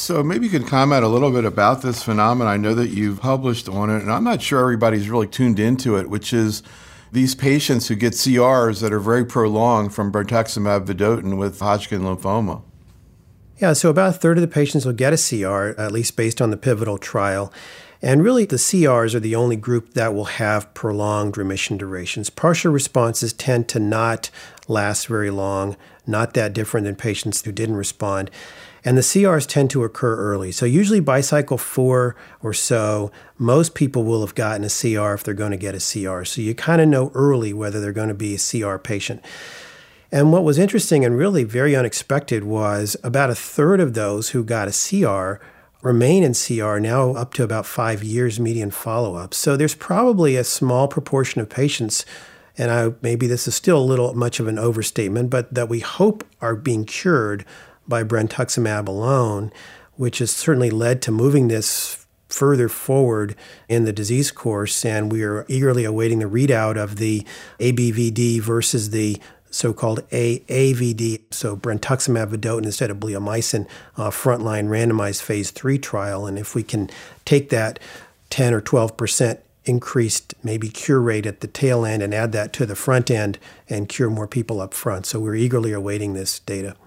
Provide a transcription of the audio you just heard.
So maybe you could comment a little bit about this phenomenon. I know that you've published on it, and I'm not sure everybody's really tuned into it, which is these patients who get CRs that are very prolonged from brentuximab vedotin with Hodgkin lymphoma. Yeah, so about a third of the patients will get a CR, at least based on the pivotal trial. And really, the CRs are the only group that will have prolonged remission durations. Partial responses tend to not last very long, not that different than patients who didn't respond. And the CRs tend to occur early. So usually by cycle 4 or so, most people will have gotten a CR if they're going to get a CR. So you kind of know early whether they're going to be a CR patient. And what was interesting and really very unexpected was about a third of those who got a CR remain in CR now up to about 5 years median follow-up. So there's probably a small proportion of patients, and maybe this is still a little much of an overstatement, but that we hope are being cured by brentuximab alone, which has certainly led to moving this further forward in the disease course. And we are eagerly awaiting the readout of the ABVD versus the so-called AAVD, so brentuximab vedotin instead of bleomycin, frontline randomized phase 3 trial. And if we can take that 10 or 12% increased maybe cure rate at the tail end and add that to the front end and cure more people up front. So we're eagerly awaiting this data.